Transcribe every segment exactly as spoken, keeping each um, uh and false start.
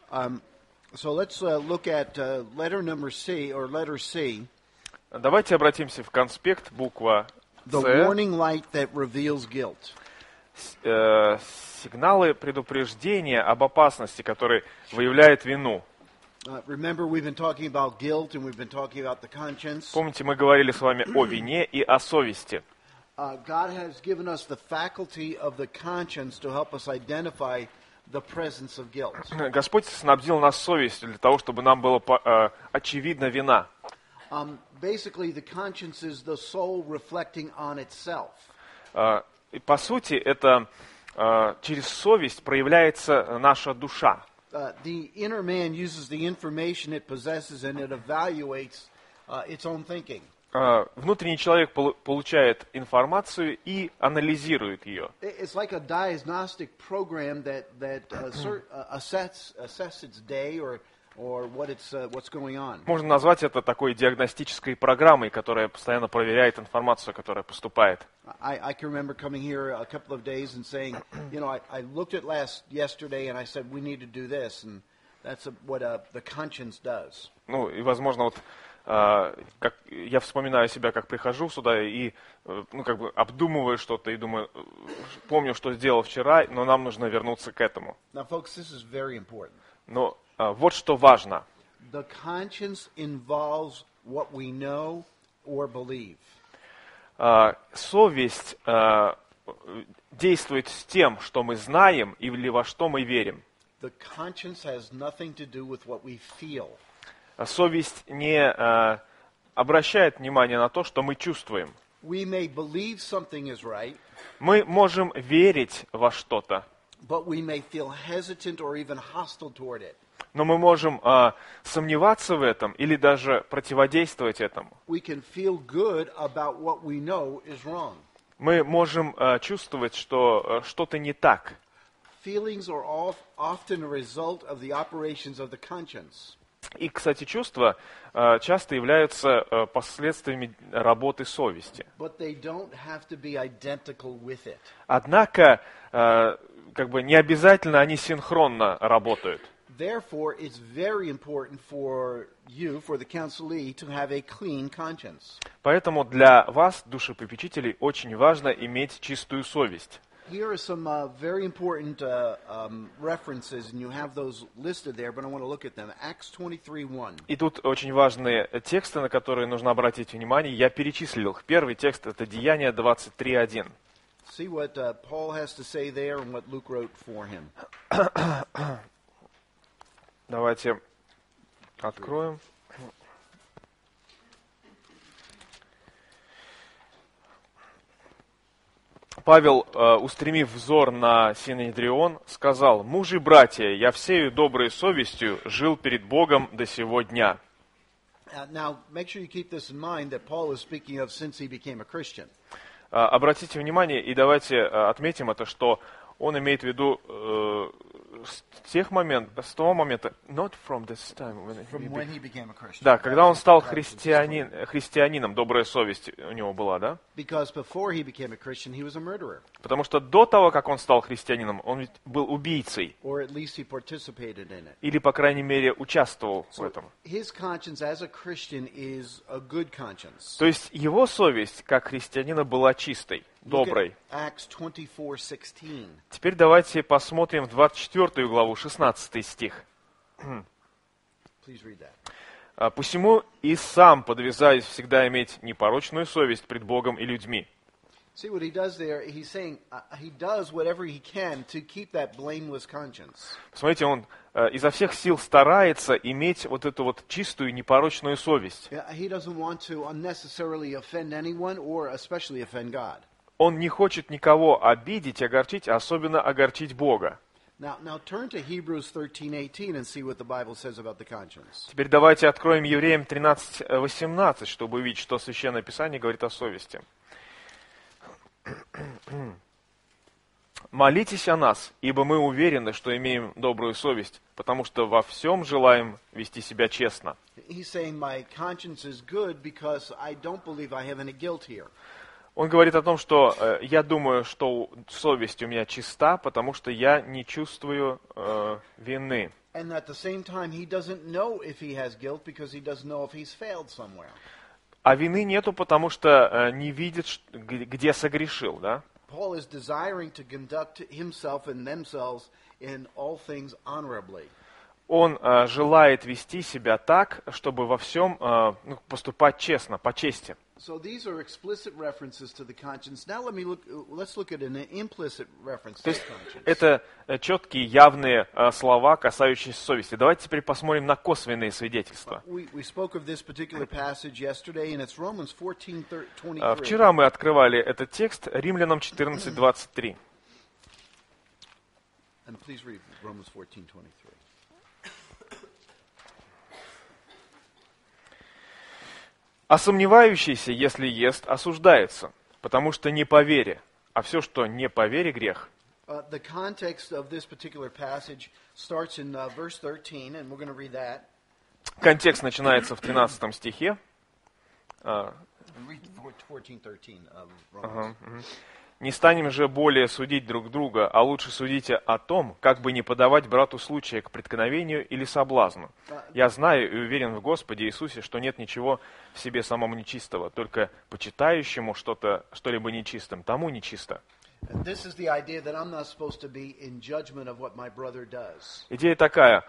Um, so let's uh, look at uh, letter number C, or letter C. Давайте обратимся в конспект, буква The С. warning light that reveals guilt. С- э, сигналы предупреждения об опасности, которые выявляют вину. Uh, remember, we've been talking about guilt, and we've been talking about the conscience. Помните, мы говорили с вами о вине и о совести. Uh, God has given us the faculty of the conscience to help us identify the presence of guilt. Господь снабдил нас совестью для того, чтобы нам было по- э, очевидна вина. Um, basically, the conscience is the soul reflecting on itself. Э, и по сути, это э, через совесть проявляется наша душа. Uh, the inner man uses the information it possesses and it evaluates uh, its own thinking. Э, внутренний человек полу- получает информацию и анализирует ее. I- It's like a diagnostic program that that uh, cer- uh, assess assess its day or or what it's uh, what's going on. Можно назвать это такой диагностической программой, которая постоянно проверяет информацию, которая поступает. I, I can remember coming here a couple of days and saying, you know, I, I looked at last yesterday and I said we need to do this, and that's a, what uh, the conscience does. Ну, и, возможно, вот э, как, я вспоминаю себя, как прихожу сюда и э, ну, как бы обдумываю что-то и думаю, э, помню, что сделал вчера, но нам нужно вернуться к этому. Now, folks, this is very important. Но э, вот что важно. The conscience involves what we know or believe. Э, совесть э, действует с тем, что мы знаем или во что мы верим. The conscience has nothing to do with what we feel. Совесть не э, обращает внимание на то, что мы чувствуем. We may believe something is right, Мы можем верить во что-то, but we may feel hesitant or even hostile toward it. но мы можем э, сомневаться в этом или даже противодействовать этому. We can feel good about what we know is wrong. Мы можем э, чувствовать, что э, что-то не так. Feelings are all, often a result of the operations of the conscience. И, кстати, чувства э, часто являются э, последствиями работы совести. But they don't have to be identical with it. Однако, э, как бы не обязательно они синхронно работают. Therefore, it's very important for you, for the counselee, to have a clean conscience. Поэтому для вас, душепопечителей, очень важно иметь чистую совесть. Here are some uh, very important uh, um, references, and you have those listed there, but I want to look at them. Acts twenty-three one. И тут очень важные тексты, на которые нужно обратить внимание. Я перечислил их. Первый текст — это Деяния двадцать три один. See what uh, Paul has to say there and what Luke wrote for him. Давайте откроем. Павел, э, устремив взор на Синедрион, сказал: «Мужи, братья, я всею доброй совестью жил перед Богом до сего дня». Uh, now, make sure you keep this in mind that Paul is speaking of since he became a Christian. Э, Обратите внимание и давайте э, отметим это, что он имеет в виду э, с тех моментов, с того момента, not from this time, when he From be- when he became a Christian. да, когда он стал That was his христианин, story. христианином, добрая совесть у него была, да? Because before he became a Christian, he was a murderer, Потому что до того, как он стал христианином, он ведь был убийцей, or at least he participated in it. или, по крайней мере, участвовал в So этом. his conscience as a Christian is a good conscience. То есть его совесть, как христианина, была чистой, Look доброй. at Acts twenty-four sixteen. Теперь давайте посмотрим в двадцать четвёртую главу, шестнадцатый стих. Please read that. «А посему и сам подвязаюсь всегда иметь непорочную совесть пред Богом и людьми». See what he does there? He's saying uh, he does whatever he can to keep that blameless conscience. Смотрите, он э, изо всех сил старается иметь вот эту вот чистую, непорочную совесть. Yeah, he doesn't want to unnecessarily offend anyone or especially offend God. Он не хочет никого обидеть, огорчить, а особенно огорчить Бога. Now, now turn to Hebrews thirteen eighteen and see what the Bible says about the conscience. Теперь давайте откроем Евреям тринадцать восемнадцать, чтобы увидеть, что Священное Писание говорит о совести. «Молитесь о нас, ибо мы уверены, что имеем добрую совесть, потому что во всем желаем вести себя честно». He's saying my conscience is good because I don't believe I have any guilt here. Он говорит о том, что э, я думаю, что совесть у меня чиста, потому что я не чувствую э, вины. And at the same time, he doesn't know if he has guilt because he doesn't know if he's failed somewhere. А вины нету, потому что э, не видит, ш- г- где согрешил, да? Paul is desiring to conduct himself and themselves in all things honorably. Он э, желает вести себя так, чтобы во всем э, ну, поступать честно, по чести. So these are explicit references to the conscience. Now let me look. Let's look at an implicit reference То to есть conscience. это э, четкие, явные э, слова, касающиеся совести. Давайте теперь посмотрим на косвенные свидетельства. We, we spoke of this particular passage yesterday, and it's Romans fourteen Э, twenty-three. Вчера мы открывали этот текст Римлянам четырнадцать двадцать три. And please read Romans fourteen twenty-three. А сомневающийся, если ест, осуждается, потому что не по вере, а все, что не по вере, грех. Uh, the context of this particular passage starts in uh, verse thirteen, and we're going to read that. Контекст начинается в тринадцатом стихе. А, Read fourteen thirteen of Romans. ага, мгм. «Не станем же более судить друг друга, а лучше судите о том, как бы не подавать брату случая к преткновению или соблазну. Я знаю и уверен в Господе Иисусе, что нет ничего в себе самому нечистого, только почитающему что-то, что-либо нечистым, тому нечисто». And this is the idea that I'm not supposed to be in judgment of what my brother does. Идея такая,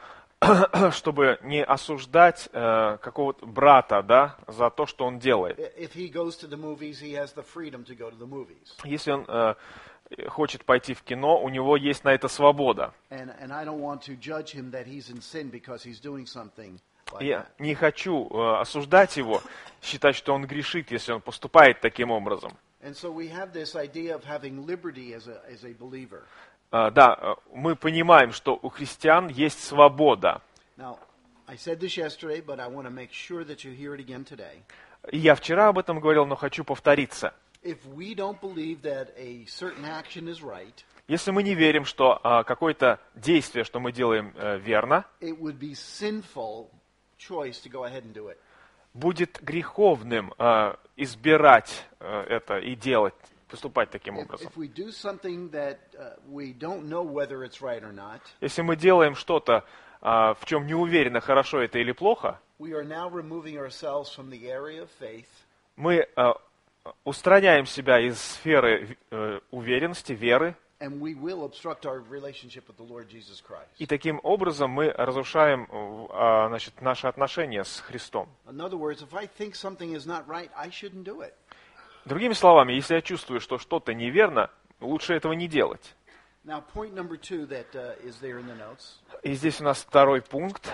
чтобы не осуждать э, какого-то брата, да, за то, что он делает. If he goes to the movies, he has the freedom to go to the movies. Если он э, хочет пойти в кино, у него есть на это свобода. And, and I don't want to judge him that he's in sin because he's doing something like Я that. не хочу э, осуждать его, считать, что он грешит, если он поступает таким образом. And so we have this idea of having liberty as a, as a believer. Э, да, э, мы понимаем, что у христиан есть свобода. Now, I said this yesterday, but I want to make sure that you hear it again today. И я вчера об этом говорил, но хочу повториться. If we don't believe that a certain action is right, Если мы не верим, что э, какое-то действие, что мы делаем, э, верно, it would be sinful choice to go ahead and do it. будет греховным э, избирать э, это и делать, поступать таким If, образом. if we do something that uh, we don't know whether it's right or not, Если мы делаем что-то, э, в чем не уверены, хорошо это или плохо, we are now removing ourselves from the area of faith, мы э, устраняем себя из сферы э, уверенности, веры, and we will obstruct our relationship with the Lord Jesus Christ. и таким образом мы разрушаем э, значит, наши отношения с Христом. In other words, if I think something is not right, I shouldn't do it. Другими словами, если я чувствую, что что-то неверно, лучше этого не делать. Now, point number two that uh, is there in the notes. И здесь у нас второй пункт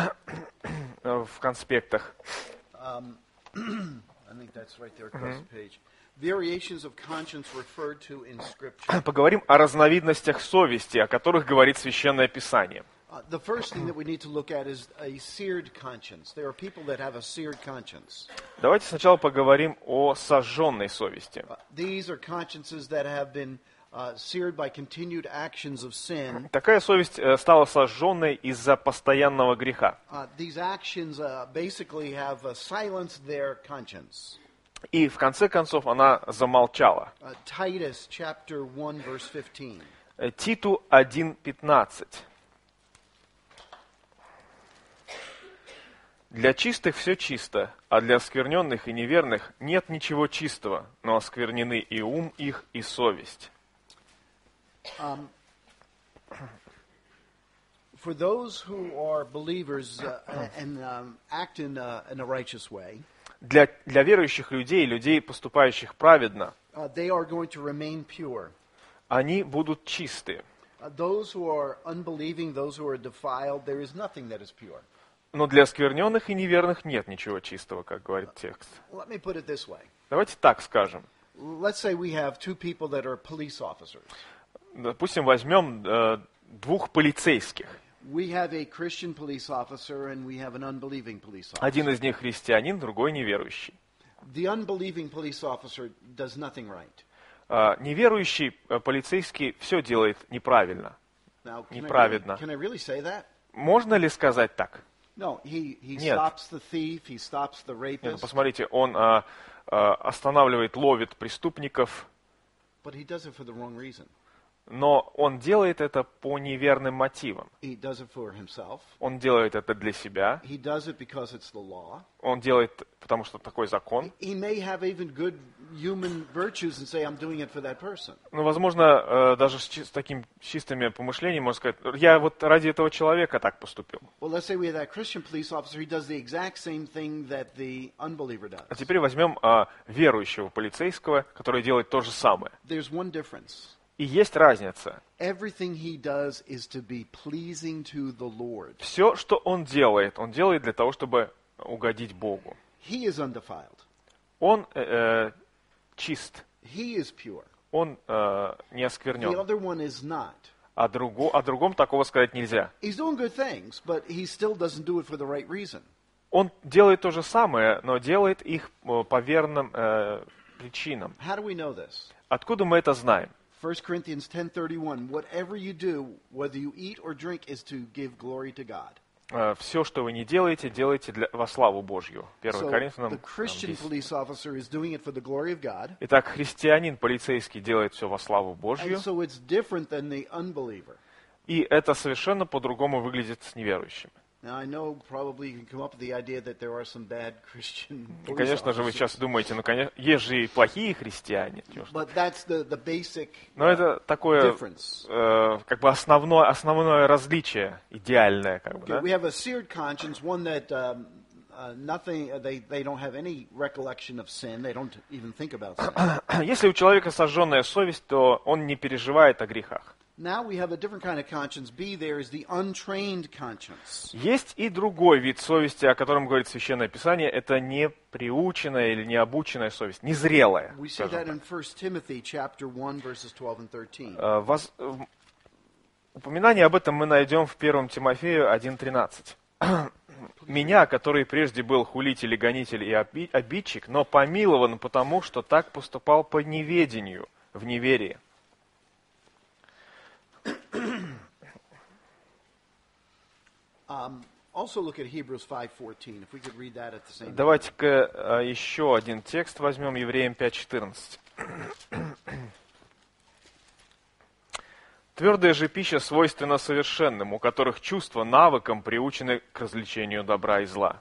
в конспектах. Um, I think that's right there across the page. Variations of conscience referred to in Scripture. Поговорим о разновидностях совести, о которых говорит Священное Писание. Uh, the first thing that we need to look at is a seared conscience. There are people that have a seared conscience. Давайте сначала поговорим о сожженной совести. Uh, these are consciences that have been uh, seared by continued actions of sin. Такая совесть э, стала сожженной из-за постоянного греха. Uh, these actions uh, basically have uh, silenced their conscience. И в конце концов она замолчала. Uh, Titus chapter one verse fifteen. Э, Титу один пятнадцать. Для чистых все чисто, а для оскверненных и неверных нет ничего чистого, но осквернены и ум их, и совесть. Um, for those who are believers uh, and um, act in, uh, in a righteous way, Для, для верующих людей, людей, поступающих праведно, uh, they are going to remain pure. они будут чисты. Uh, those who are unbelieving, those who are defiled, there is nothing that is pure. Но для оскверненных и неверных нет ничего чистого, как говорит текст. Let me put it this way. Давайте так скажем. Let's say we have two people that are police officers. Допустим, возьмем э, двух полицейских. We have a Christian police officer and we have an unbelieving police officer. Один из них христианин, другой неверующий. The unbelieving police officer does nothing right. Э, неверующий э, полицейский все делает неправильно. Now, can I, really, Неправедно. can I really say that? Можно ли сказать так? No, he, he Нет. stops the thief, he stops the Нет, ну, rapist, посмотрите, он э, э, останавливает, ловит преступников, but he does it for the wrong reason. но он делает это по неверным мотивам. He does it for himself. Он делает это для себя. He does it because it's the law. Он делает, потому что такой закон. He may have even good human virtues and say, I'm doing it for that person. Ну, возможно, э, даже с, чи- с таким чистыми помышлениями можно сказать, я вот ради этого человека так поступил. Well, let's say we have that Christian police officer. He does the exact same thing that the unbeliever does. А теперь возьмем э, верующего полицейского, который делает то же самое. There's one difference. И есть разница. Everything he does is to be pleasing to the Lord. Все, что он делает, он делает для того, чтобы угодить Богу. He is undefiled. Он э, э, чист, He is pure. он э, не The осквернен. other one is not. О, друго, о другом такого сказать нельзя. He's doing good things, but he still doesn't do it for the right reason. Он делает то же самое, но делает их э, по верным э, причинам. How do we know this? Откуда мы это знаем? First Corinthians ten thirty-one, whatever you do, whether you eat or drink, is to give glory to God. Э, Все, что вы не делаете, делайте для, во славу Божью. первое So Коринфянам the Christian десять. police officer is doing it for the glory of God, Итак, христианин, полицейский делает все во славу Божью, and so it's different than the unbeliever. и это совершенно по-другому выглядит с неверующими. Now, I know probably you can come up with the idea that there are some bad Christian И, police конечно же, вы officers, сейчас думаете, ну, конечно, есть же и плохие христиане. чё ж. but that's the, the basic Но это такое, difference. э, как бы основное, основное различие, идеальное, как бы, Okay, да? we have a seared conscience, one that um, uh, nothing, uh, they, they don't have any recollection of sin, they don't even think about sin. Если у человека сожженная совесть, то он не переживает о грехах. Now we have a different kind of conscience. B there is the untrained conscience. Есть и другой вид совести, о котором говорит Священное Писание, это неприученная или необученная совесть, незрелая. We see скажем that так. in First Timothy chapter one verses twelve and thirteen. Э, воз- э, Упоминание об этом мы найдем в первом Тимофею один тринадцать. «Меня, который прежде был хулитель и гонитель и оби- обидчик, но помилован потому, что так поступал по неведению, в неверии». Um, also look at Hebrews five fourteen. If we could read that at the same time. Давайте-ка э, еще один текст возьмем, Евреям пять четырнадцать. «Твердая же пища свойственна совершенным, у которых чувства навыком приучены к развлечению добра и зла».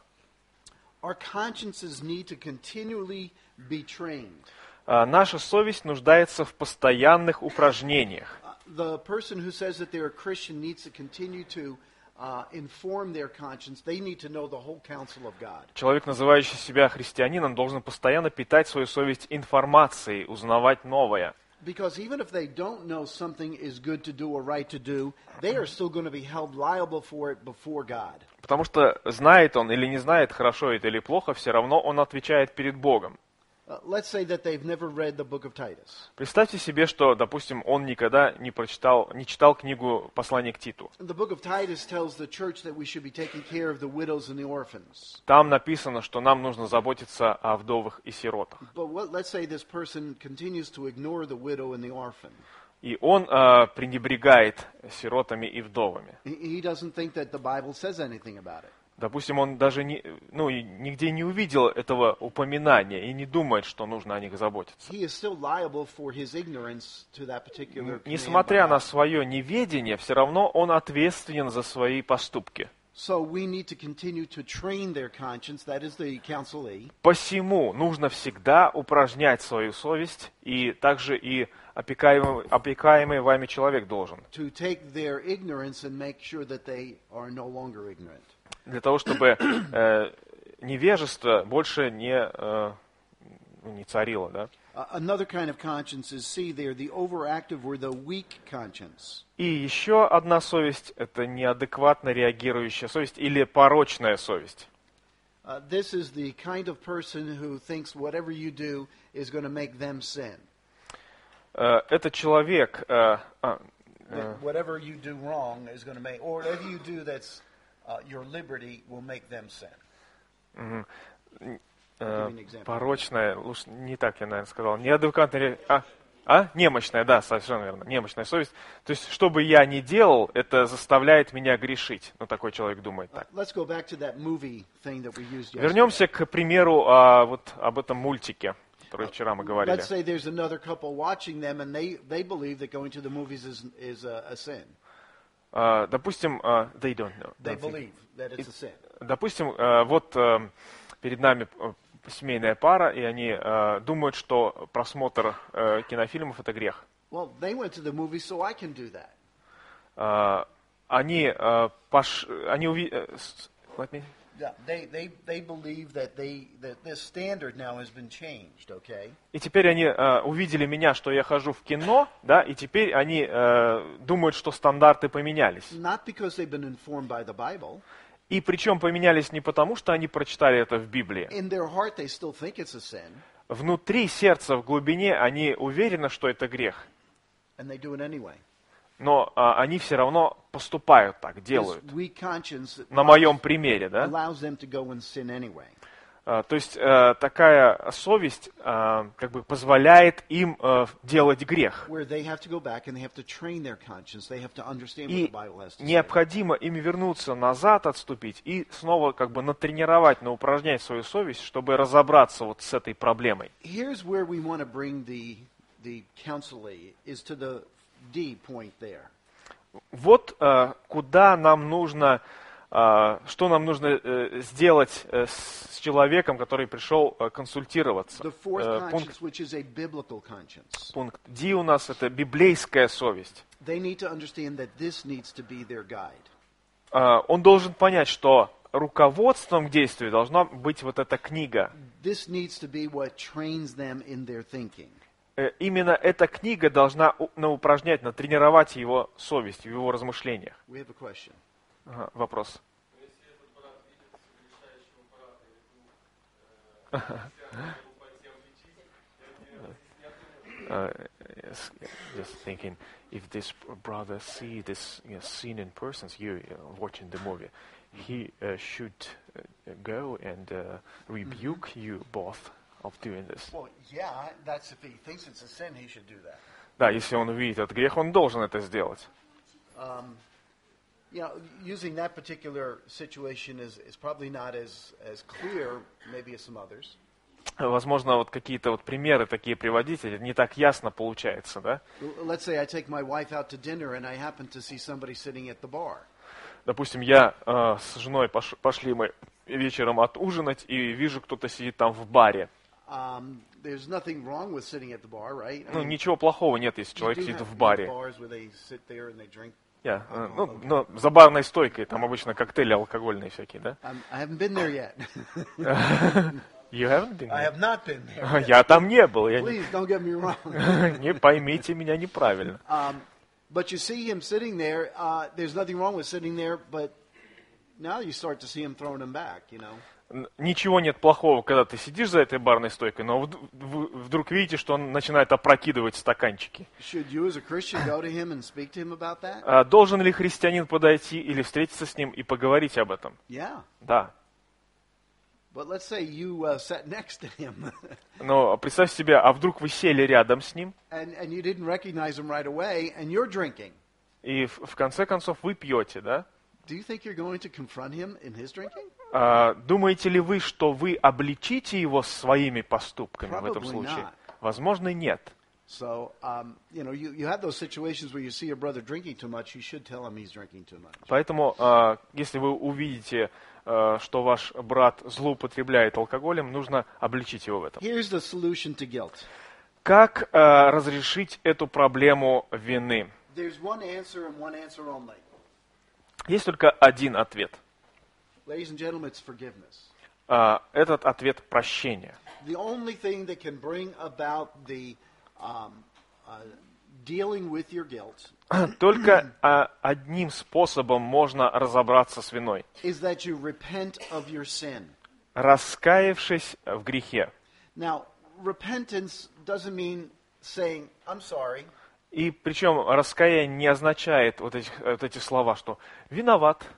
Our consciences need to continually be trained. А наша совесть нуждается в постоянных упражнениях. Uh, the person who says that they're a Christian needs to continue to uh, inform their conscience. They need to know the whole counsel of God. Человек, называющий себя христианином, должен постоянно питать свою совесть информацией, узнавать новое. Because even if they don't know something is good to do or right to do, they are still going to be held liable for it before God. Потому что знает он или не знает, хорошо это или плохо, все равно он отвечает перед Богом. Uh, let's say that they've never read the book of Titus. Представьте себе, что, допустим, он никогда не прочитал, не читал книгу «Послание к Титу». The book of Titus tells the church that we should be taking care of the widows and the orphans. Там написано, что нам нужно заботиться о вдовах и сиротах. But what, let's say this person continues to ignore the widow and the orphan. И он э, пренебрегает сиротами и вдовами. He, he doesn't think that the Bible says anything about it. Допустим, он даже не, ну, и нигде не увидел этого упоминания и не думает, что нужно о них заботиться. He is still liable for his ignorance to that particular command Несмотря by на God. свое неведение, все равно он ответственен за свои поступки. So we need to continue to train their conscience, that is the counsel E, Посему нужно всегда упражнять свою совесть, и также и опекаемый, опекаемый вами человек должен, to take their ignorance and make sure that they are no longer ignorant. для того, чтобы э, невежество больше не, э, ну, не царило. Да? Uh, another kind of conscience is C there, the overactive or the weak conscience. И еще одна совесть – это неадекватно реагирующая совесть или порочная совесть. Uh, this is the kind of person who thinks whatever you do is going to make them sin. Э, это человек, э, а, That whatever you do wrong is going to make, or whatever you do that's uh, your liberty will make them sin. э, Give me an example. порочная, лучше не так я, наверное, сказал, неадекватная ре- а, А? Немощная, да, совершенно верно. Немощная совесть. То есть, что бы я ни делал, это заставляет меня грешить. Ну, такой человек думает так. Let's go back to that movie thing that we used yesterday. Вернемся к примеру а, вот об этом мультике, который вчера мы говорили. Let's say there's another couple watching them, and they they believe that going to the movies is is a, a sin. А, допустим, а, they don't know. They believe that it's a sin. Допустим, а, вот а, перед нами а, семейная пара, и они а, думают, что просмотр а, кинофильмов это грех. Well, they went to the movies, so I can do that. А, они а, пош... они уви... э, с- let me- Yeah, they they they believe that they that this standard now has been changed. Okay. И теперь они э, увидели меня, что я хожу в кино, да, и теперь они э, думают, что стандарты поменялись. Not because they've been informed by the Bible. И причем поменялись не потому, что они прочитали это в Библии. In their heart, they still think it's a sin, Внутри сердца, в глубине, они уверены, что это грех. and they do it anyway. Но а, они все равно поступают так, This делают. weak conscience На моем примере, да? allows them to go and sin anyway. А, то есть э, такая совесть э, как бы позволяет им э, делать грех. Where they have to go back and they have to train their conscience. They have to understand what И the Bible has to say. необходимо им вернуться назад, отступить и снова как бы натренировать, наупражнять свою совесть, чтобы разобраться вот с этой проблемой. Here's where we want to bring the the counselee is to the D point there. Вот э, куда нам нужно, э, что нам нужно э, сделать э, с человеком, который пришел э, консультироваться. The fourth Э, пункт, conscience, which is a biblical conscience. пункт D у нас это библейская совесть. They need to understand that this needs to be their guide. Э, он должен понять, что руководством к действию должна быть вот эта книга. This needs to be what trains them in their thinking. Э, Именно эта книга должна у- наупражнять, натренировать его совесть в его размышлениях. We have a question. Ага, вопрос. Uh, yes, just thinking, if this brother see this you know, scene in person, you, you know, watching the movie, he uh, should uh, go and uh, rebuke you both of doing this. Well, yeah, that's if he thinks it's a sin, he should do that. Да, если он увидит этот грех, он должен это сделать. Um, you know, using that particular situation is, is probably not as, as clear, maybe as some others. Возможно, вот какие-то вот примеры такие приводить, это не так ясно получается, да? L- Let's say I take my wife out to dinner and I happen to see somebody sitting at the bar. Допустим, я э, с женой пош- пошли мы вечером отужинать и вижу, кто-то сидит там в баре. Um, there's nothing wrong with sitting at the bar, right? I Ну, mean, ничего плохого нет, если you человек do сидит have- в you have баре. bars where they sit there and they drink. Я, э, ну, но за барной стойкой, там обычно коктейли алкогольные всякие, да? Um, I haven't been there yet. You haven't been I there? have not been there. yet. Я там не был, я не, Please don't get me wrong. не поймите меня неправильно. Um, but you see him sitting there. Uh, there's nothing wrong with sitting there, but now you start to see him throwing them back. You know. Н- Ничего нет плохого, когда ты сидишь за этой барной стойкой, но вд- вы вдруг видите, что он начинает опрокидывать стаканчики. Should you, as a Christian, go to him and speak to him about that? А должен ли христианин подойти или встретиться с ним и поговорить об этом? Yeah. Да. But let's say you uh, sat next to him Но представь себе, а вдруг вы сели рядом с ним, and, and you didn't recognize him right away, and you're drinking. и в, в конце концов вы пьете, да? Do you think you're going to confront him in his drinking? А, думаете ли вы, что вы обличите его своими поступками в этом Probably случае? not. Возможно, нет. So, um, you know, you, you have those situations where you see your brother drinking too much, you should tell him he's drinking too much. Поэтому, а, если вы увидите, а, что ваш брат злоупотребляет алкоголем, нужно обличить его в этом. Here's the solution to guilt. Как а, разрешить эту проблему вины? There's one answer and one answer only. Есть только один ответ. Ladies and gentlemen, it's forgiveness. А, этот ответ – прощение. The only thing that can bring about the um, uh, dealing with your guilt Только а, одним способом можно разобраться с виной. is that you repent of your sin. Раскаявшись в грехе. Now, repentance doesn't mean saying, I'm sorry. И причем раскаяние не означает вот, этих, вот эти слова, что виноват,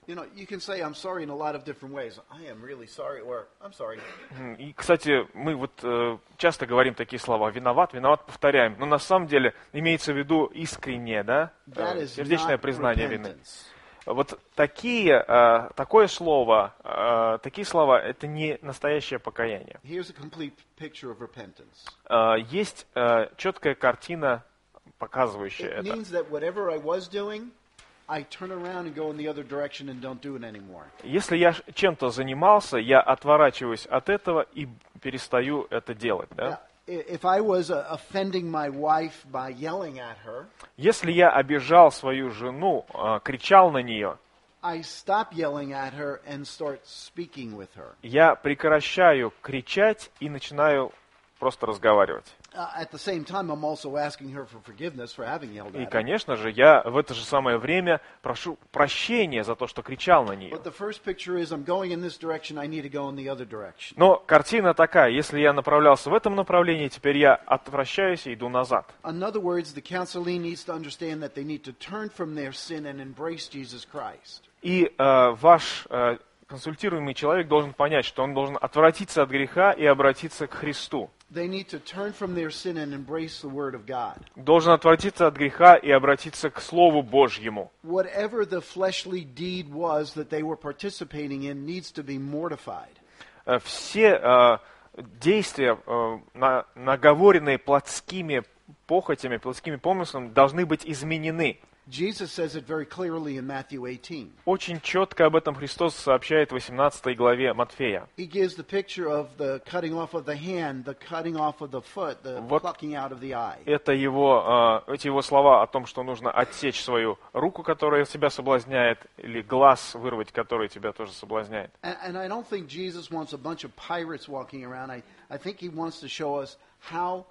You know, you can say I'm sorry in a lot of different ways. I am really sorry, or I'm sorry. И, кстати, мы вот э, часто говорим такие слова: виноват, виноват, повторяем. Но на самом деле имеется в виду искреннее, да, That э, is сердечное not признание вины. repentance. Вот такие, э, такое слово, э, такие слова, это не настоящее покаяние. Here's a complete picture of repentance. Э, есть э, четкая картина, показывающая It это. means that whatever I was doing, I turn around and go in the other direction and don't do it anymore. Если я ш- чем-то занимался, я отворачиваюсь от этого и перестаю это делать. Да? Now, i- if I was uh, offending my wife by yelling at her, Если я обижал свою жену, э, кричал на нее, I stop yelling at her and start speaking with her. я прекращаю кричать и начинаю просто разговаривать. Uh, at the same time, I'm also asking her for forgiveness for having yelled И, at her. конечно же, я в это же самое время прошу прощения за то, что кричал на нее. But the first picture is I'm going in this direction, I need to go in the other direction. Но картина такая: если я направлялся в этом направлении, теперь я отвращаюсь и иду назад. In other words, the counselee needs to understand that they need to turn from their sin and embrace Jesus Christ. И э, ваш э, консультируемый человек должен понять, что он должен отвратиться от греха и обратиться к Христу. They need to turn from their sin and embrace the Word of God. Должен отвратиться от греха и обратиться к Слову Божьему. Whatever the fleshly deed was that they were participating in needs to be mortified. Э, Все э, действия, э, на- наговоренные плотскими похотями, плотскими помыслами, должны быть изменены. Jesus says it very clearly in Matthew eighteen. Очень четко об этом Христос сообщает в восемнадцатой главе Матфея. He gives the picture of the cutting off of the hand, the cutting off of the foot, the Вот. plucking out of the eye. Это его, э, эти его слова о том, что нужно отсечь свою руку, которая тебя соблазняет, или глаз вырвать, который тебя тоже соблазняет. And, and I don't think Jesus wants a bunch of pirates walking around. I, I think he wants to show us how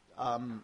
um,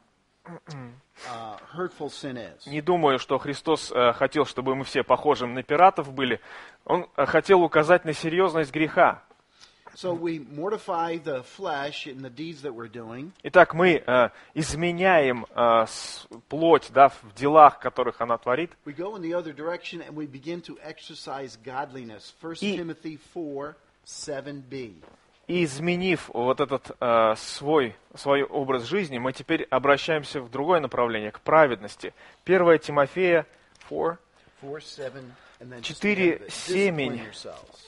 uh, hurtful sin is. Не думаю, что Христос э, хотел, чтобы мы все похожим на пиратов были. Он э, хотел указать на серьезность греха. So we mortify the flesh in the deeds that we're doing. Итак, мы э, изменяем э, с- плоть, да, в делах, которых она творит, We go in the other direction and we begin to exercise godliness. First И- Timothy four, seven b. и изменив вот этот э, свой, свой образ жизни, мы теперь обращаемся в другое направление, к праведности. первое Тимофея четыре, four, seven, and then just Четыре, the end of it. семень. Discipline yourselves.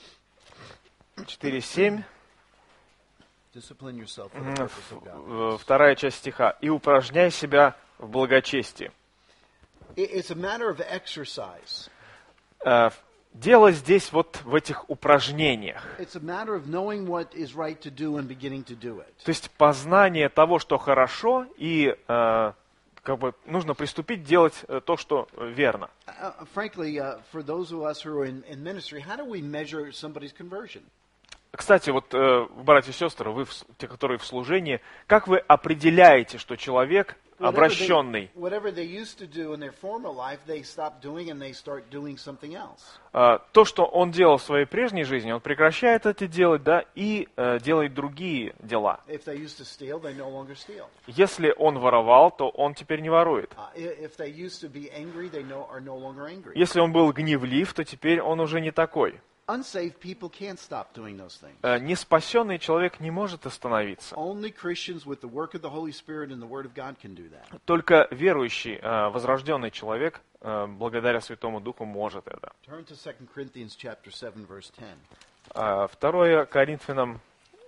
четыре семь, Discipline yourself for the purpose of God. э, вторая часть стиха. «И упражняй себя в благочестии». It- It's a matter of exercise. Э, Дело здесь вот в этих упражнениях. It's a matter of knowing what is right to do and beginning to do it. То есть познание того, что хорошо, и э, как бы нужно приступить делать э, то, что э, верно. Uh, uh, frankly, uh, for those of us who are in, in ministry, how do we measure somebody's conversion? Кстати, вот, э, братья и сестры, вы, в с- те, которые в служении, как вы определяете, что человек обращенный? Whatever they used to do in their former life, they stop doing and they start doing something else. Э, То, что он делал в своей прежней жизни, он прекращает это делать, да, и э, делает другие дела. If they used to steal, they no longer steal. Если он воровал, то он теперь не ворует. Uh, i- if they used to be angry, they no, are no longer angry. Если он был гневлив, то теперь он уже не такой. Unsaved people can't stop doing those things. Э, Неспасенный человек не может остановиться. Only Christians with the work of the Holy Spirit and the Word of God can do that. Только верующий, э, возрожденный человек, э, благодаря Святому Духу, может это. Turn to Second Corinthians chapter seven, verse ten. А, Второе Коринфянам...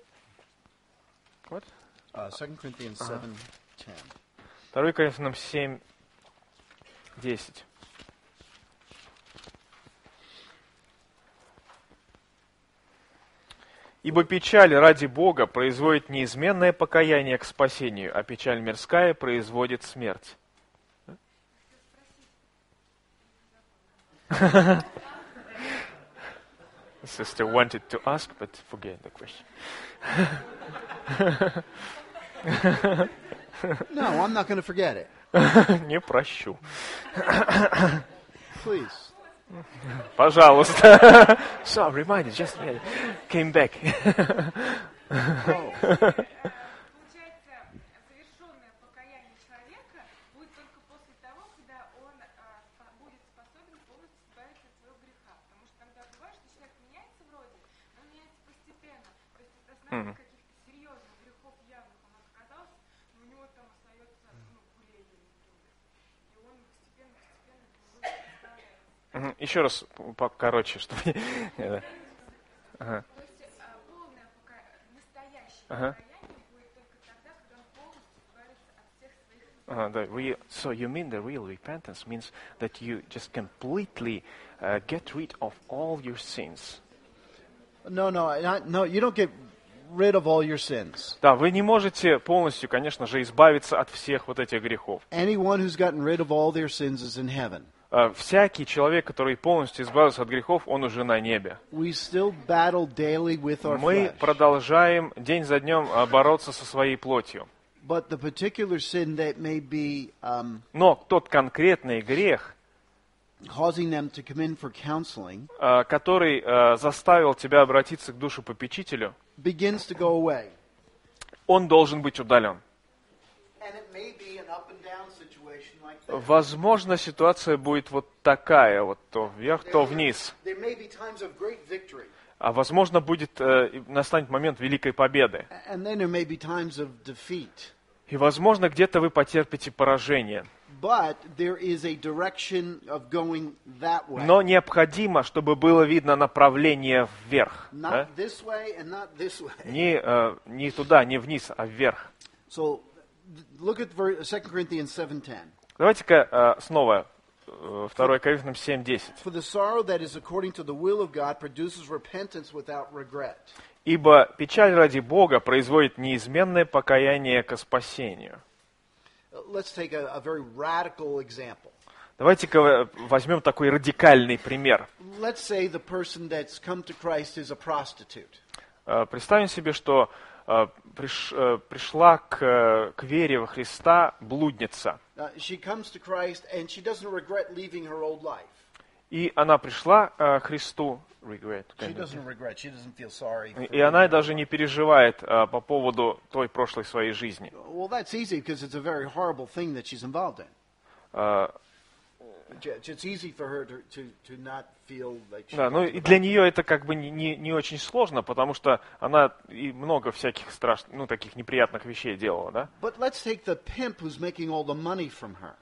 What? Uh, Second Corinthians seven, ten. Второе Коринфянам семь, десять. «Ибо печаль ради Бога производит неизменное покаяние к спасению, а печаль мирская производит смерть». Sister wanted to ask, but forget the question. No, I'm not going to forget it. Не прощу. Please. Пожалуйста. So, reminded, just came back. Oh. Получается, совершенное покаяние человека будет только после того, когда он а, спо- будет способен полностью избавиться от своего греха. наверное, каких-то серьезных грехов явных он отказался, но у него там остается, ну, курение, например. И он постепенно-постепенно другой представляется. Мгм. Еще раз покороче, чтобы... Да. Ага. То есть а, полное пока... настоящее Ага. покаяние будет только тогда, когда он полностью избавится от всех своих Uh, the real, so you mean the real repentance means that you just completely uh, get rid of all your sins. No, no, not, no. You don't get rid of all your sins. Да, вы не можете полностью, конечно же, избавиться от всех вот этих грехов. Anyone who's gotten rid of all their sins is in heaven. Uh, всякий человек, который полностью избавился от грехов, он уже на небе. We still battle daily with our Мы flesh. продолжаем день за днем uh, бороться со своей плотью. But the particular sin that may be um, Но тот конкретный грех, causing them to come in for counseling uh, который uh, заставил тебя обратиться к душепопечителю, begins to go away. он должен быть удален. And it may be an up and down situation like that. Возможно, ситуация будет вот такая, вот то вверх, то вниз. There may be times of great victory. А возможно, будет, э, настанет момент великой победы. And then there may be times of defeat. И, возможно, где-то вы потерпите поражение. But there is a direction of going that way. Но необходимо, чтобы было видно направление вверх. да? Not this way and not this way. Не, э, не туда, не вниз, а вверх. So th- look at ver- Second Corinthians seven ten. Давайте-ка э, снова э, второе Коринфянам семь десять. For the sorrow that is according to the will of God produces repentance without regret. «Ибо печаль ради Бога производит неизменное покаяние ко спасению». Uh, Let's take a, a very radical example. Давайте-ка возьмем такой радикальный пример. Let's say the person that's come to Christ is a prostitute. Э, Представим себе, что э, приш- э, пришла к, э, к вере во Христа блудница. Uh, she comes to Christ and she doesn't regret leaving her old life. И она пришла э, к Христу, regret, She doesn't regret. She doesn't feel sorry. for и она leaving. даже не переживает э, по поводу той прошлой своей жизни. Well, that's easy because it's a very horrible thing that she's involved in. Э, It's easy for her to, to, to not feel like she Да, ну wants и to для go. нее это как бы не, не, не очень сложно, потому что она и много всяких страшных, ну таких неприятных вещей делала, да? But let's take the pimp who's making all the money from her.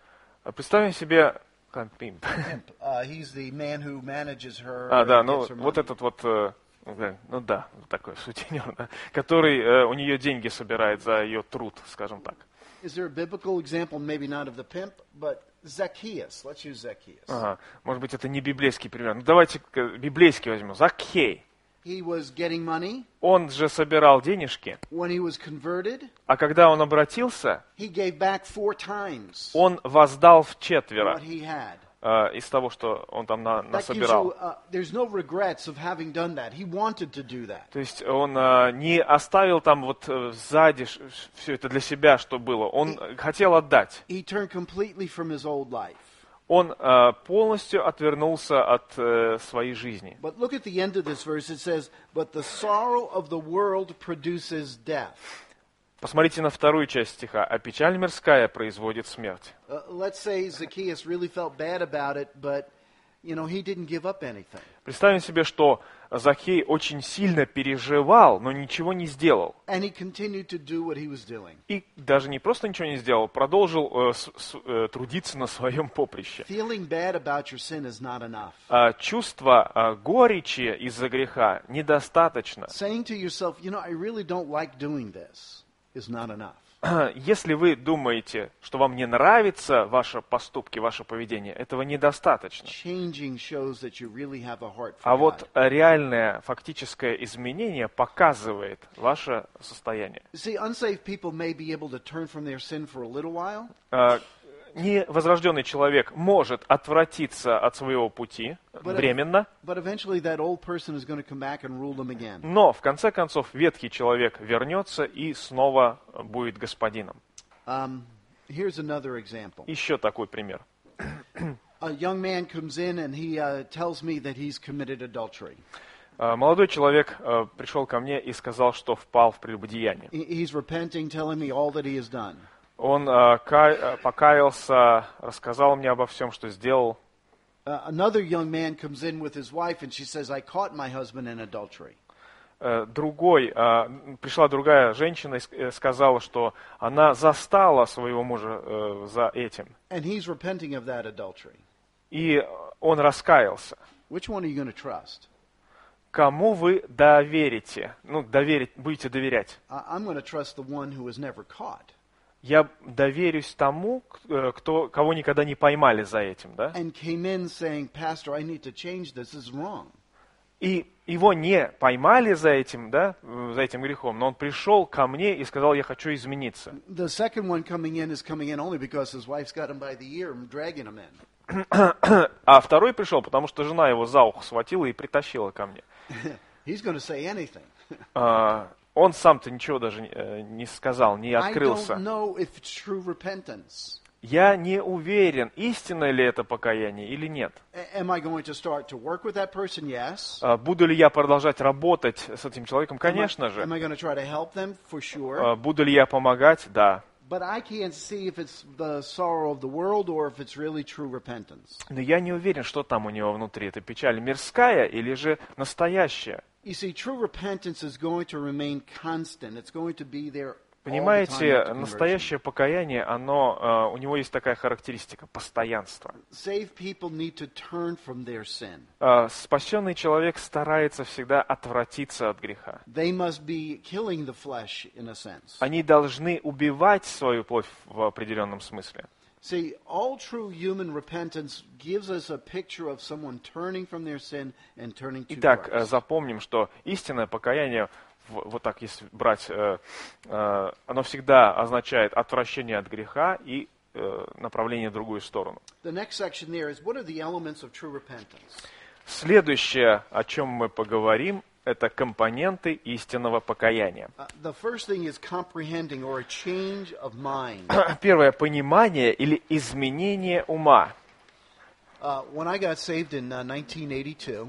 А Представим себе... как пимп. Pimp. Uh, he's the man who manages her. А, да, and ну gets her вот money. этот вот, э, ну да, ну да, такой сутенер, да, который э, у нее деньги собирает за ее труд, скажем так. Is there a biblical example, maybe not of the pimp, but Zacchaeus? Let's use Zacchaeus. Ага. Может быть, это не библейский пример. Ну давайте библейский возьмем. Закхей. He was getting money. Он же собирал денежки, When he was converted, а когда он обратился, he gave back four times он воздал в четверо what he had. э, из того, что он там на, That gives насобирал. you, uh, there's no regrets of having done that. He wanted to do that. То есть он э, не оставил там вот э, сзади все это для себя, что было. Он э, хотел отдать. He turned completely from his old life. Он э, полностью отвернулся от э, своей жизни. But look at the end of this verse. It says, "But the sorrow of the world produces death." Посмотрите на вторую часть стиха. «А печаль мирская производит смерть». Uh, let's say Zacchaeus really felt bad about it, but you know he didn't give up anything. Представим себе, что Закхей очень сильно переживал, но ничего не сделал. And he continued to do what he was doing. И даже не просто ничего не сделал, продолжил э, с- с- э, трудиться на своем поприще. Feeling bad about your sin is not enough. А чувство а, горечи из-за греха недостаточно. Saying to yourself, you know, I really don't like doing this is not enough. Если вы думаете, что вам не нравятся ваши поступки, ваше поведение, этого недостаточно. Changing shows that you really have a heart for А God. вот реальное фактическое изменение показывает ваше состояние. You see, unsaved people may be able to turn from their sin for a little while, А, Невозрожденный человек может отвратиться от своего пути временно, but eventually that old person is going to come back and rule them again. но в конце концов ветхий человек вернется и снова будет господином. Um, here's another example. Еще такой пример. A young man comes in and he uh, tells me that he's committed adultery. А, Молодой человек а, пришел ко мне и сказал, что впал в прелюбодеяние. He- He's repenting, telling me all that he has done. Он а, кай- а, покаялся, рассказал мне обо всем, что сделал. Uh, another young man comes in with his wife and she says, I caught my husband in adultery. э, другой, э, пришла другая женщина и ск- э, сказала, что она застала своего мужа э, за этим. and he's repenting of that adultery. И он раскаялся. Which one are you going to trust? Кому вы доверите? Ну, доверить, будете доверять. I- I'm going to trust the one who was never caught. Я доверюсь тому, к- кто, кого никогда не поймали за этим, да? And came in saying, Pastor, I need to change this. This is wrong. И его не поймали за этим, да, э, за этим грехом, но он пришел ко мне и сказал, я хочу измениться. The second one coming in is coming in only because his wife's got him by the ear and dragging him in. А второй пришел, потому что жена его за ухо схватила и притащила ко мне. He's going to say anything. А, он сам-то ничего даже не, э, не сказал, не I don't открылся. know if it's true repentance. Я не уверен, истинное ли это покаяние или нет. A- Am I going to start to work with that person? Yes. А, буду ли я продолжать работать с этим человеком? Am I- Конечно Am же. I going to try to help them? For sure. А, буду ли я помогать? Да. But I can't see if it's the sorrow of the world or if it's really true repentance. Но я не уверен, что там у него внутри. Это печаль мирская или же настоящая? You see, true repentance is going to remain constant. It's going to be there all the time Понимаете, after conversion. настоящее покаяние, оно, э, у него есть такая характеристика – постоянство. Saved people need to turn from their sin. Э, Спасенный человек старается всегда отвратиться от греха. They must be killing the flesh in a sense. Они должны убивать свою плоть в определенном смысле. See, all true human repentance gives us a picture of someone turning from their sin and turning to Итак, э, Christ. запомним, что истинное покаяние, в- вот так если брать, э, э, оно всегда означает отвращение от греха и э, направление в другую сторону. The next section there is what are the elements of true repentance? Следующее, о чем мы поговорим, это компоненты истинного покаяния. Uh, the first thing is comprehending or a change of mind. Первое – понимание или изменение ума. Uh, when I got saved in uh, nineteen eighty-two,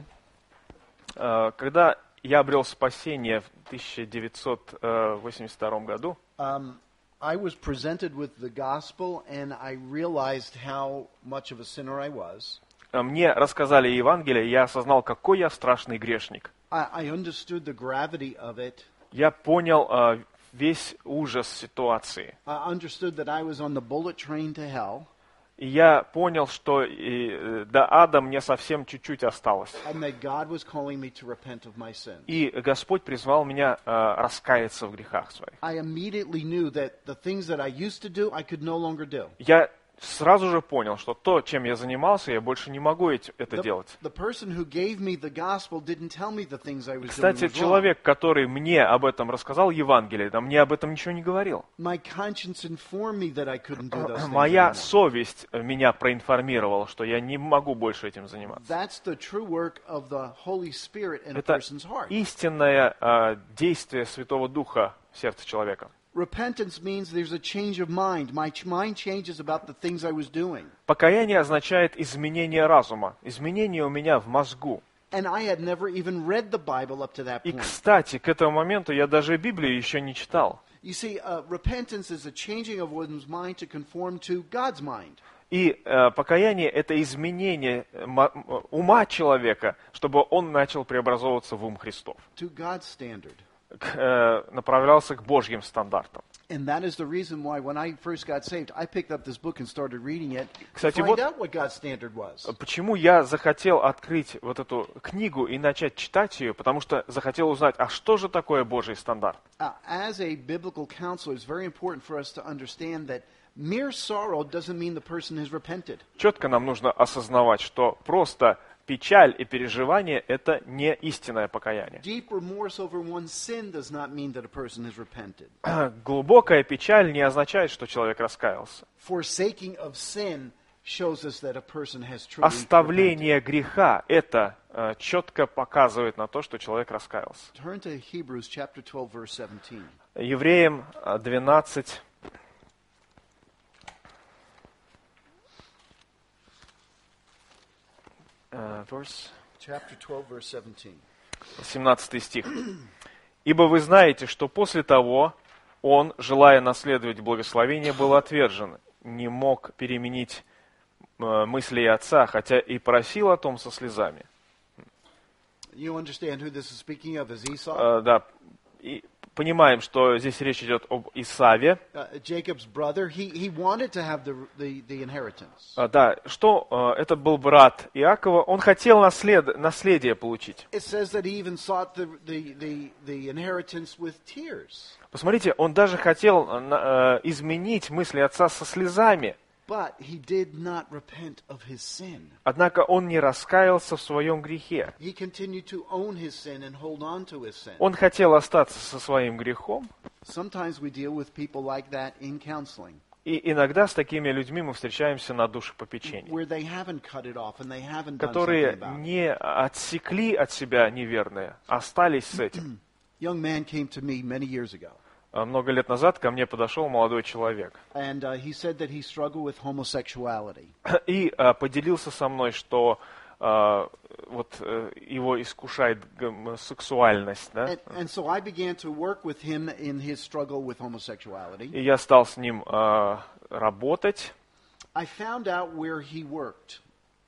Э, Когда я обрел спасение в тысяча девятьсот восемьдесят втором году, um, I was presented with the gospel and I realized how much of a sinner I was. э, мне рассказали Евангелие, и я осознал, какой я страшный грешник. I, I understood the gravity of it. Я понял э, весь ужас ситуации. I understood that I was on the bullet train to hell. И я понял, что и, э, до ада мне совсем чуть-чуть осталось. And that God was calling me to repent of my sin. И Господь призвал меня э, раскаяться в грехах своих. I immediately knew that the things that I used to do, I could no longer do. Я сразу же понял, что то, чем я занимался, я больше не могу эти- это The, делать. the person who gave me the gospel didn't tell me the things I was doing Кстати, was wrong. человек, который мне об этом рассказал, Евангелие, да, мне об этом ничего не говорил. My conscience informed me that I couldn't do those things Моя anymore. совесть меня проинформировала, что я не могу больше этим заниматься. That's the true work of the Holy Spirit in a Это person's heart. истинное э, действие Святого Духа в сердце человека. Repentance means there's a change of mind. My ch- mind changes about the things I was doing. Покаяние означает изменение разума, изменение у меня в мозгу. And I had never even read the Bible up to that И, point. кстати, к этому моменту я даже Библию еще не читал. You see, uh, repentance is a changing of one's mind to conform to God's mind. И э, покаяние – это изменение ма- м- ума человека, чтобы он начал преобразовываться в ум Христов, To God's standard. к- э, направлялся к Божьим стандартам. And that is the reason why when I first got saved, I picked up this book and started reading it to Кстати, find вот- out what God's standard was. Почему я захотел открыть вот эту книгу и начать читать ее? Потому что захотел узнать, а что же такое Божий стандарт? Uh, as a biblical counselor, it's very important for us to understand that mere sorrow doesn't mean the person has repented. Четко нам нужно осознавать, что просто печаль и переживание – это не истинное покаяние. Deep remorse over one's sin does not mean that a person has repented. Глубокая печаль не означает, что человек раскаялся. Forsaking of sin shows us that a person has truly repented. Оставление греха – это э, четко показывает на то, что человек раскаялся. Turn to Hebrews chapter twelve, verse seventeen. Евреям э, двенадцать, э, verse Chapter twelve, verse seventeen. семнадцатый стих. «Ибо вы знаете, что после того он, желая наследовать благословение, был отвержен, не мог переменить э, мысли отца, хотя и просил о том со слезами». You understand who this is speaking of as Esau? Э, да, и понимаем, что здесь речь идет об Исаве. Uh, Jacob's brother. He he wanted to have the the, the inheritance. А, да, что э, это был брат Иакова, он хотел наслед, наследие получить. It says that he even sought the the the, the inheritance with tears. Посмотрите, он даже хотел э, изменить мысли отца со слезами. But he did not repent of his sin. Однако он не раскаялся в своем грехе. He continued to own his sin and hold on to his sin. Он хотел остаться со своим грехом. Sometimes we deal with people like that in counseling, И иногда с такими людьми мы встречаемся на душепопечении, where they haven't cut it off and they haven't done something которые about it. не отсекли от себя неверные, остались с этим. Young man came to me many years ago, А Много лет назад ко мне подошел молодой человек and uh, he said that he struggled with homosexuality. и а, поделился со мной, что а, вот э, его искушает гомосексуальность, да? And, and so I began to work with him in his struggle with homosexuality. И я стал с ним а, работать. I found out where he worked.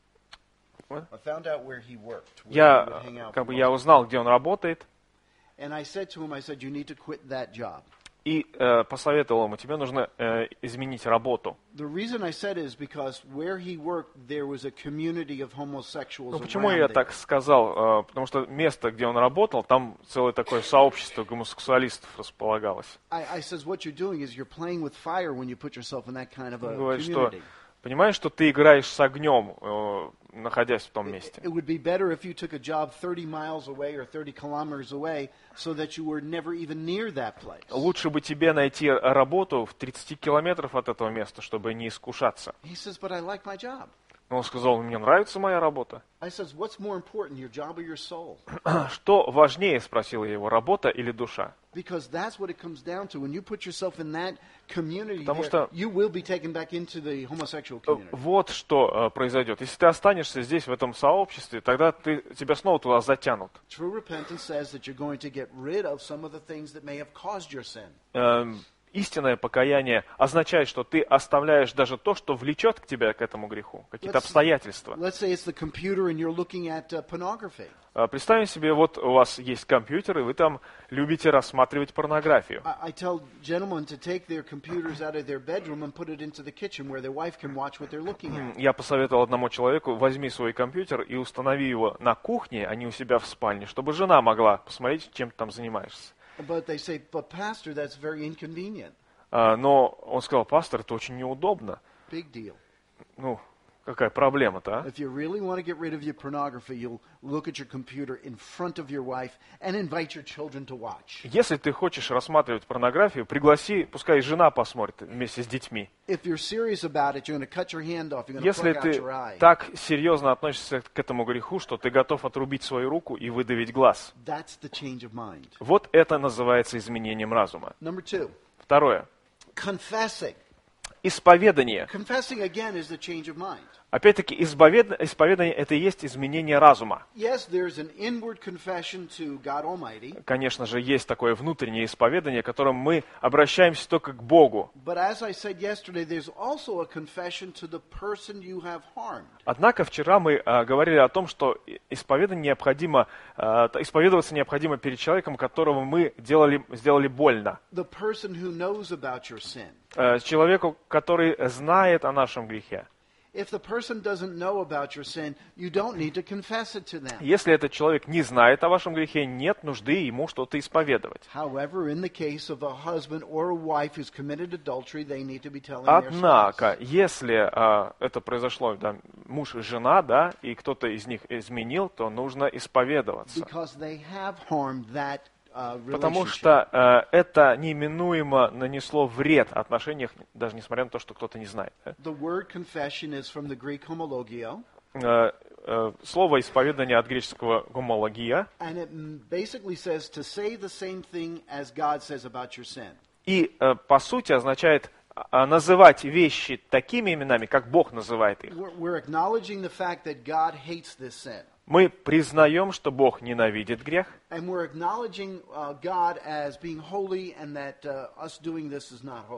What? I found out where he worked. Where he Я would hang out как for бы most я of the узнал, где он работает, time. And I said to him, I said, you need to quit that job. и э, посоветовал ему: тебе нужно э, изменить работу. The reason I said it is because where he worked, there was a community of homosexuals Ну, почему around я there. так сказал? Э, Потому что место, где он работал, там целое такое сообщество гомосексуалистов располагалось. I, I says, what you're doing is you're playing with fire when you put yourself in that kind of Он a говорит, что community. понимаешь, что ты играешь с огнем, э, находясь в том месте. It would be better if you took a job thirty miles away or thirty kilometers away so that you were never even near that place. Лучше бы тебе найти работу в тридцати километров от этого места, чтобы не искушаться. He says, but I like my job. Но он сказал: мне нравится моя работа. I says, what's more important, your job or your soul? Что важнее, спросил я его, работа или душа? Because that's what it comes down to. When you put yourself in that community, Потому there, что- you will be taken back into the homosexual community. Вот что э, произойдет. Если ты останешься здесь, в этом сообществе, тогда ты, тебя снова туда затянут. True repentance says that you're going to get rid of some of the things that may have caused your sin. Эм, истинное покаяние означает, что ты оставляешь даже то, что влечет к тебе к этому греху, какие-то Let's- обстоятельства. Let's say it's the computer and you're looking at uh, pornography. Э, Представим себе, вот у вас есть компьютер, и вы там любите рассматривать порнографию. I, I tell gentlemen to take their computers out of their bedroom and put it into the kitchen where their wife can watch what they're looking at. Я посоветовал одному человеку: возьми свой компьютер и установи его на кухне, а не у себя в спальне, чтобы жена могла посмотреть, чем ты там занимаешься. But they say, but pastor, that's very inconvenient. А, Но он сказал: пастор, это очень неудобно. Big deal. Ну, какая проблема-то, а? If you really want to get rid of your pornography, you'll look at your computer in front of your wife and invite your children to watch. Если ты хочешь рассматривать порнографию, пригласи, пускай жена посмотрит вместе с детьми. If you're serious about it, you're going to cut your hand off, you're going to Если plug out ты your eye. так серьезно относишься к этому греху, что ты готов отрубить свою руку и выдавить глаз. That's the change of mind. Вот это называется изменением разума. Number two, Второе. confessing. Исповедание. Confessing, again, is the change of mind. Опять-таки, исповед- исповедание – это и есть изменение разума. Yes, there's an inward confession to God Almighty, Конечно же, есть такое внутреннее исповедание, которым мы обращаемся только к Богу. but as I said yesterday, there's also a confession to the person you have harmed. Однако вчера мы а, говорили о том, что исповедание необходимо, а, т- исповедоваться необходимо перед человеком, которого мы делали, сделали больно. The person who knows about your sin. А, человеку, который знает о нашем грехе. If the person doesn't know about your sin, you don't need to confess it to them. Если этот человек не знает о вашем грехе, нет нужды ему что-то исповедовать. However, in the case of a husband or a wife who's committed adultery, they need to be telling their Однако, spouse. если а, это произошло, да, муж и жена, да, и кто-то из них изменил, то нужно исповедоваться. Because they have harmed that uh, Потому relationship. что э, это неминуемо нанесло вред отношениям, даже несмотря на то, что кто-то не знает. да. The word confession is from the Greek homologio, Э, э, Слово исповедание от греческого гомология, and it mm, basically says to say the same thing as God says about your sin. и э, по сути означает а, называть вещи такими именами, как Бог называет их. We're, we're acknowledging the fact that God hates this sin. Мы признаем, что Бог ненавидит грех, And we're acknowledging uh, God as being holy and that uh, us doing this is not holy.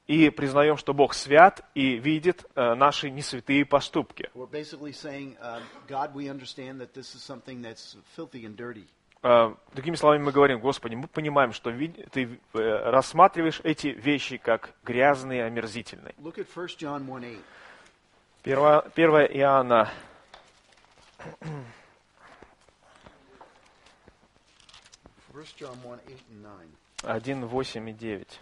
и признаем, что Бог свят и видит э, наши несвятые поступки. We're basically saying, uh, God, we understand that this is something that's filthy and dirty. Э, другими словами, мы говорим: Господи, мы понимаем, что ви- Ты э, рассматриваешь эти вещи как грязные, омерзительные. Look at First John one eight. первое Иоанна, First John one eight and nine. один, восемь и девять.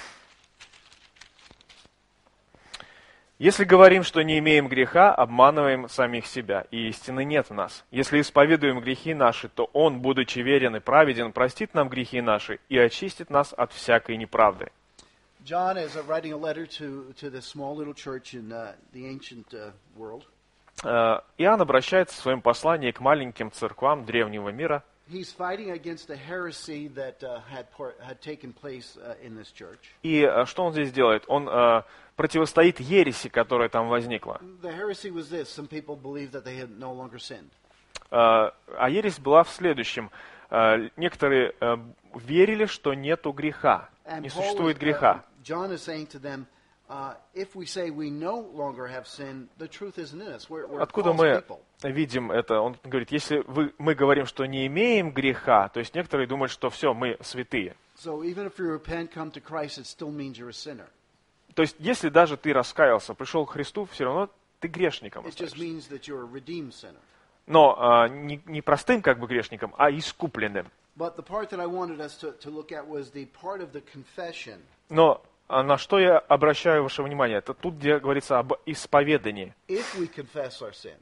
Если говорим, что не имеем греха, обманываем самих себя, и истины нет в нас. Если исповедуем грехи наши, то Он, будучи верен и праведен, простит нам грехи наши и очистит нас от всякой неправды. John is uh, writing a letter to, to this small little church in uh, the ancient uh, world. Э, Иоанн обращается в своем послании к маленьким церквам древнего мира. He's fighting against a heresy that uh, had, por- had taken place uh, in this church. И э, что он здесь делает? Он э, противостоит ереси, которая там возникла. The heresy was this: some people believed that they had no longer sinned. Э, а ересь была в следующем. Э, некоторые э, верили, что нету греха, And не Paul существует is, uh, греха. John is saying to them, uh, if we say we no longer have sin, the truth isn't in us. We're, we're Откуда false мы people. видим это? Он говорит, если вы, мы говорим, что не имеем греха, то есть некоторые думают, что все, мы святые. So even if you repent, come to Christ, it still means you're a sinner. То есть если даже ты раскаялся, пришел к Христу, все равно ты грешником It just остаешься. means that you're a redeemed sinner. Но а, не, не простым как бы грешником, а искупленным. But the part that I wanted us to, to look at was the part of the confession. Но а на что я обращаю ваше внимание? Это тут, где говорится об исповедании. If we confess our sins,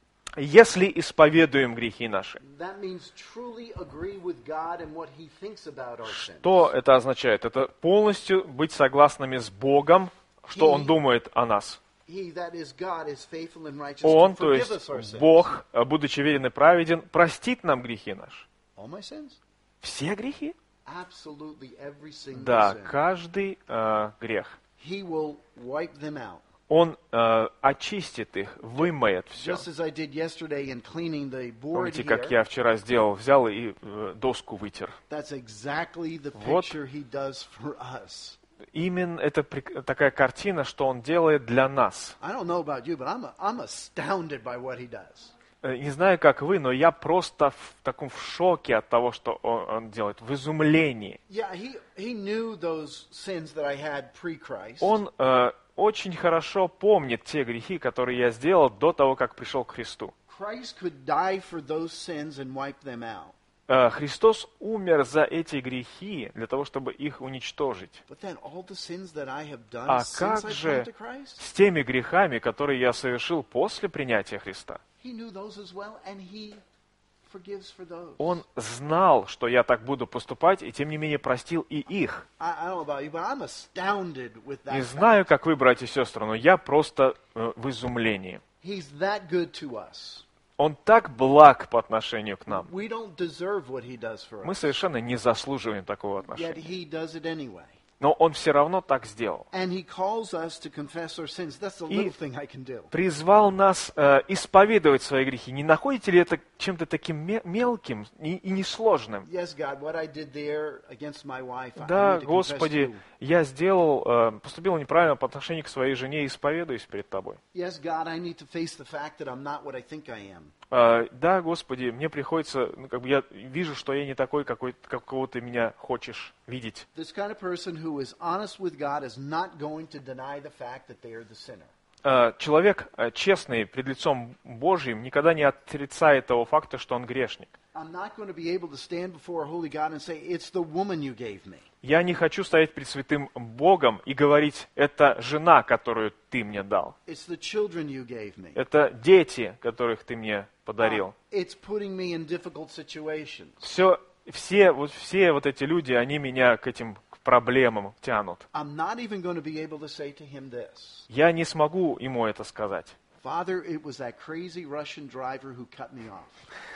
Если исповедуем грехи наши, that means truly agree with God and what He thinks about our sins. что это означает? Это полностью быть согласными с Богом, что Он думает о нас. He, that is God, is faithful and righteous Он, to то forgive us our есть sins. Бог, будучи верен и праведен, простит нам грехи наши. All my sins? Все грехи? Absolutely every single Да, sin. каждый э, грех. He will wipe them out. Он э, очистит их, вымоет все. Just as I did yesterday in cleaning the board Помните, как here, я вчера сделал? Взял и э, доску вытер. that's exactly the Вот. picture He does for us. Именно это прик- такая картина, что Он делает для нас. I don't know about you, but I'm, I'm astounded by what He does. Э, Не знаю, как вы, но я просто в таком в шоке от того, что Он, он делает, в изумлении. Yeah, He, he knew those sins that I had pre-Christ. Он э, очень хорошо помнит те грехи, которые я сделал до того, как пришел к Христу. Christ could die for those sins and wipe them out. Э, Христос умер за эти грехи для того, чтобы их уничтожить. But then all the sins that I have done А since как I've come же to Christ, с теми грехами, которые я совершил после принятия Христа? He knew those as well, and He forgives for those. Он знал, что я так буду поступать, и тем не менее простил и их. I, I don't know about you, but I'm astounded with that Не fact. знаю, как вы, братья и сестры, но я просто э, в изумлении. He's that good to us. Он так благ по отношению к нам. We don't deserve what He does for Мы us, совершенно не заслуживаем такого yet отношения. He does it anyway. Но Он все равно так сделал. And He calls us to confess our sins. That's the И little thing I can do. призвал нас э, исповедовать свои грехи. Не находите ли это чем-то таким ме- мелким и, и несложным? Yes, God, what I did there against my wife, I Да, need to confess Господи, to you. я сделал, э, поступил неправильно по отношению к своей жене и исповедуюсь перед Тобой. Yes, God, I need to face the fact that I'm not what I think I am. Э, да, Господи, мне приходится, ну, как бы я вижу, что я не такой, какой, какого Ты меня хочешь видеть. This kind of person who is honest with God is not going to deny the fact that they are the sinner. Э, человек э, честный пред лицом Божьим никогда не отрицает того факта, что он грешник. I'm not going to be able to stand before a holy God and say, it's the woman you gave me. Я не хочу стоять перед святым Богом и говорить, это жена, которую Ты мне дал. It's the children you gave me. Это дети, которых Ты мне подарил. Uh, it's putting me in difficult situations. Все, все, вот, все вот эти люди, они меня к этим к проблемам тянут. I'm not even going to be able to say to him this. Я не смогу ему это сказать. Father, it was that crazy Russian driver who cut me off.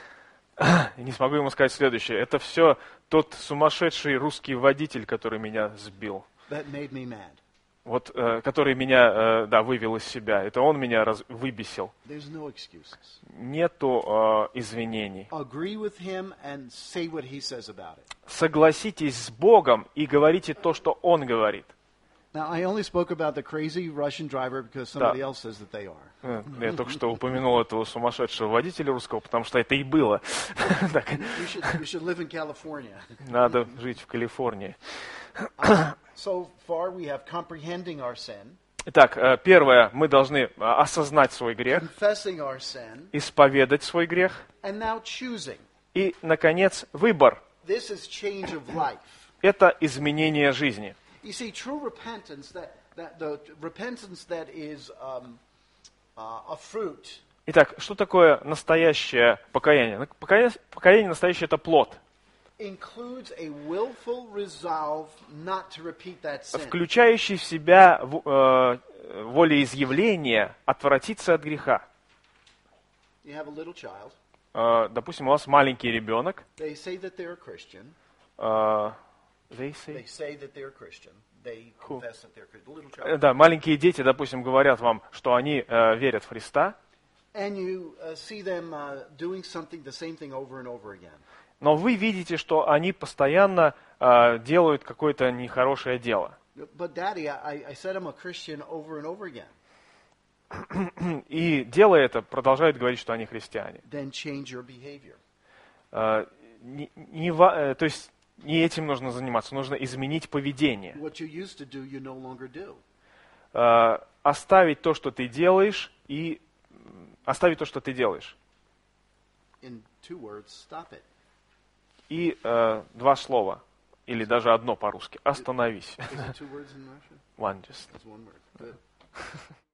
Я не смогу ему сказать следующее. Это все тот сумасшедший русский водитель, который меня сбил. That made me mad. Вот, э, который меня, э, да, вывел из себя. Это он меня раз, выбесил. There's no excuses. Нету э, извинений. Agree with him and say what he says about it. Согласитесь с Богом и говорите то, что Он говорит. Now, I only spoke about the crazy Russian driver because somebody else says that they are. Э, Я только что упомянул этого сумасшедшего водителя русского, потому что это и было. Так, You should, you should live in California. надо жить в Калифорнии. So far, we have comprehending our sin, Итак, э, первое, мы должны э, осознать свой грех, confessing our sin, исповедать свой грех, and now choosing. и, наконец, выбор. This is change of life. Это изменение жизни. You see, true repentance, that, that the repentance that is um, uh, a fruit, Итак, что такое настоящее покаяние? Ну, Покаяние, покаяние настоящее – это плод, includes a willful resolve not to repeat that sin. включающий в себя в- э, волеизъявление отвратиться от греха. You have a little child. Э, допустим, у вас маленький ребенок. They say that they're a Christian. э, they say- They say that they're a Christian. They Cool. confess that they're a Christian. The little Э, child. Да, маленькие дети, допустим, говорят вам, что они э, верят в Христа, And you uh, see them uh, doing something, the same thing over and over again. но вы видите, что они постоянно э, делают какое-то нехорошее дело. But Daddy, I, I said I'm a Christian over and over again. И делая это, продолжают говорить, что они христиане. Then change your behavior. Э, не- не ва- э, то есть не этим нужно заниматься, нужно изменить поведение. What you used to do, you no longer do. Э, оставить то, что ты делаешь, и м, оставить то, что ты делаешь. In two words, stop it. И э, два слова, или даже одно по-русски. Остановись. Is it two words in Russian? One just. It's one word. Good.